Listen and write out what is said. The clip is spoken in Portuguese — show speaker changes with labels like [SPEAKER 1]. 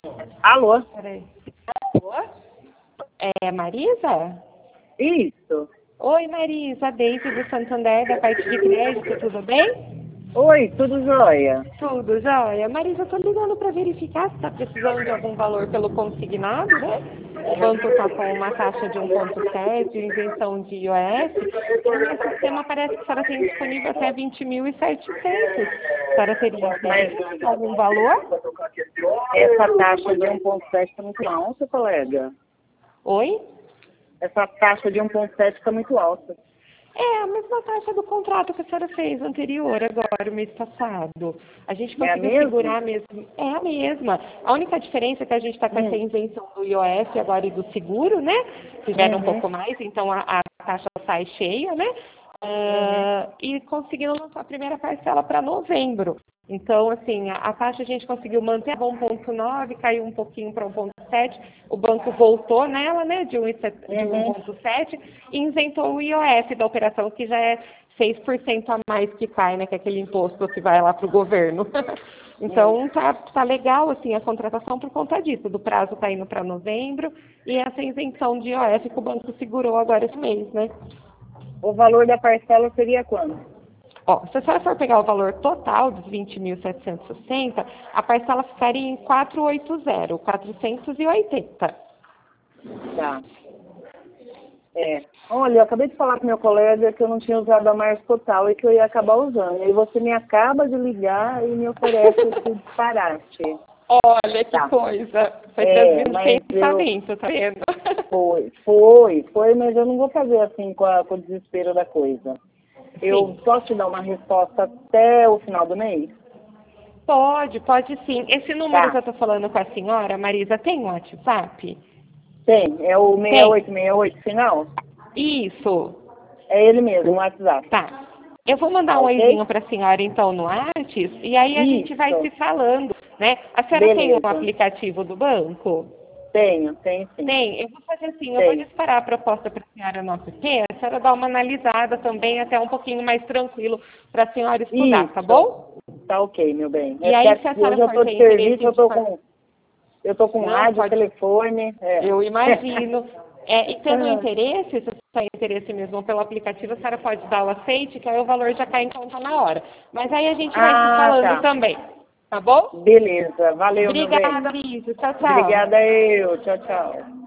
[SPEAKER 1] Alô?
[SPEAKER 2] Peraí. Alô? É Marisa?
[SPEAKER 1] Isso.
[SPEAKER 2] Oi, Marisa. Deise do Santander, da parte de crédito, tudo bem?
[SPEAKER 1] Oi, tudo jóia?
[SPEAKER 2] Tudo, jóia. Marisa, eu tô ligando para verificar se está precisando de algum valor pelo consignado, né? O banco está com uma taxa de 1,7, isenção de IOF, e no meu sistema parece que a senhora tem disponível até 20.700. A senhora teria
[SPEAKER 1] Mas
[SPEAKER 2] interesse em algum valor?
[SPEAKER 1] essa taxa de 1,7 está muito alta, colega.
[SPEAKER 2] Oi?
[SPEAKER 1] Essa taxa de 1,7 está muito alta.
[SPEAKER 2] É a mesma taxa do contrato que a senhora fez anterior, agora, o mês passado. A gente
[SPEAKER 1] É a
[SPEAKER 2] conseguiu
[SPEAKER 1] mesma?
[SPEAKER 2] segurar mesmo. É a mesma. A única diferença é que a gente está com essa isenção do IOF agora e do seguro, né? Tiveram um
[SPEAKER 1] Uhum.
[SPEAKER 2] pouco mais, então a taxa sai cheia, né?
[SPEAKER 1] Uhum.
[SPEAKER 2] E conseguiram lançar a primeira parcela para novembro. Então, assim, a taxa a gente conseguiu manter a 1,9, caiu um pouquinho para 1,7, o banco voltou nela, né, de
[SPEAKER 1] Uhum.
[SPEAKER 2] 1,7 e isentou o IOF da operação, que já é 6% a mais que cai, né, que é aquele imposto que vai lá para o governo. Então, tá legal, assim, a contratação por conta disso, do prazo tá indo para novembro e essa isenção de IOF que o banco segurou agora esse mês, né.
[SPEAKER 1] O valor da parcela seria quanto?
[SPEAKER 2] Ó, se a senhora for pegar o valor total dos 20.760, a parcela ficaria em 480, 480.
[SPEAKER 1] Tá. Olha, eu acabei de falar com meu colega que eu não tinha usado a margem total e que eu ia acabar usando. E você me acaba de ligar e me oferece esse disparate.
[SPEAKER 2] Olha que
[SPEAKER 1] Tá.
[SPEAKER 2] coisa. Foi transvindo
[SPEAKER 1] Mas eu...
[SPEAKER 2] pensamento, tá vendo?
[SPEAKER 1] Foi, mas eu não vou fazer assim com o desespero da coisa. Eu
[SPEAKER 2] Sim.
[SPEAKER 1] posso te dar uma resposta até o final do mês?
[SPEAKER 2] Pode sim. Esse número que
[SPEAKER 1] Tá.
[SPEAKER 2] eu tô falando com a senhora, Marisa, tem um WhatsApp?
[SPEAKER 1] Tem. É o
[SPEAKER 2] Tem.
[SPEAKER 1] 6868 final?
[SPEAKER 2] Isso.
[SPEAKER 1] É ele mesmo, o WhatsApp.
[SPEAKER 2] Tá. Eu vou mandar
[SPEAKER 1] Tá
[SPEAKER 2] um
[SPEAKER 1] ok?
[SPEAKER 2] oizinho para a senhora, então, no Artes, e aí a gente vai se
[SPEAKER 1] Isso.
[SPEAKER 2] falando, né? A senhora tem um
[SPEAKER 1] Beleza.
[SPEAKER 2] aplicativo do banco?
[SPEAKER 1] Tenho sim.
[SPEAKER 2] Tem. Eu vou fazer assim, eu vou
[SPEAKER 1] Tenho.
[SPEAKER 2] disparar a proposta para a senhora no app, a senhora dá uma analisada também, até um pouquinho mais tranquilo para a senhora estudar, tá
[SPEAKER 1] Isso.
[SPEAKER 2] bom?
[SPEAKER 1] Tá ok, meu bem. É
[SPEAKER 2] E
[SPEAKER 1] porque
[SPEAKER 2] aí, se a
[SPEAKER 1] aqui hoje
[SPEAKER 2] senhora
[SPEAKER 1] eu
[SPEAKER 2] for
[SPEAKER 1] tô
[SPEAKER 2] ter
[SPEAKER 1] de serviço,
[SPEAKER 2] interesse de fazer...
[SPEAKER 1] eu tô com
[SPEAKER 2] Não,
[SPEAKER 1] rádio,
[SPEAKER 2] pode...
[SPEAKER 1] telefone.
[SPEAKER 2] Eu imagino. E tendo interesse, se você tem interesse mesmo pelo aplicativo, a senhora pode dar o aceite, que aí o valor já cai em conta na hora. Mas aí a gente vai se
[SPEAKER 1] Ah,
[SPEAKER 2] falando
[SPEAKER 1] tá.
[SPEAKER 2] também, tá bom?
[SPEAKER 1] Beleza. Valeu, meu bem.
[SPEAKER 2] Obrigada, Liso. Tchau, tchau.
[SPEAKER 1] Obrigada eu. Tchau, tchau.